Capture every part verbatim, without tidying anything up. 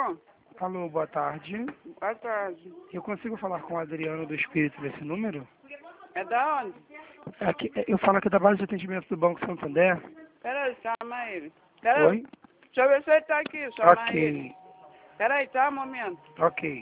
Alô? Alô, boa tarde. Boa tarde. Eu consigo falar com o Adriano do Espírito desse número? É da onde? Aqui, eu falo aqui da base de atendimento do Banco Santander. Peraí, chama ele. Peraí. Oi? Deixa eu ver se ele tá aqui, chama Ok, ele. Peraí, tá? Um momento. ok.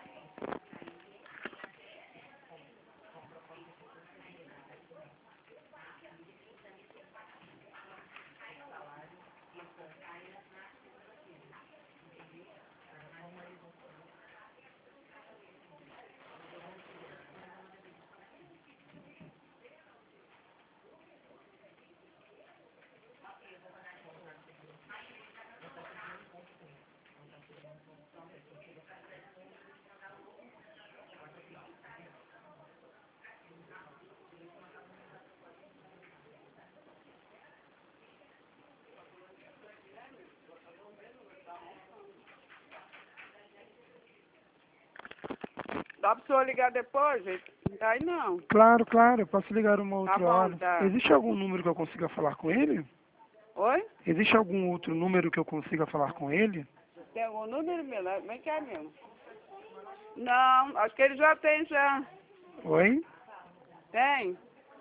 Dá pra senhor ligar depois, gente? Não tá aí não. Claro, claro, eu posso ligar uma outra Tá bom, hora. tá. Existe algum número que eu consiga falar com ele? Oi? Existe algum outro número que eu consiga falar com ele? Tem algum número meu? Vem cá mesmo. Não, acho que ele já tem já. Oi? Tem?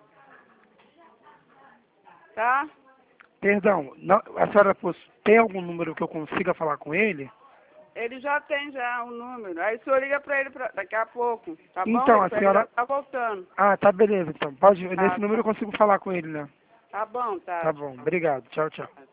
Tá? Perdão, não, a senhora poss- tem algum número que eu consiga falar com ele? Ele já tem já o número. Aí o senhor liga pra ele pra, daqui a pouco. Tá bom? Então, a Ele senhora... já tá voltando. Ah, tá, beleza, então. Pode, Tá, nesse número eu consigo falar com ele, né? tá bom, tá. Tá bom, obrigado. Tchau, tchau.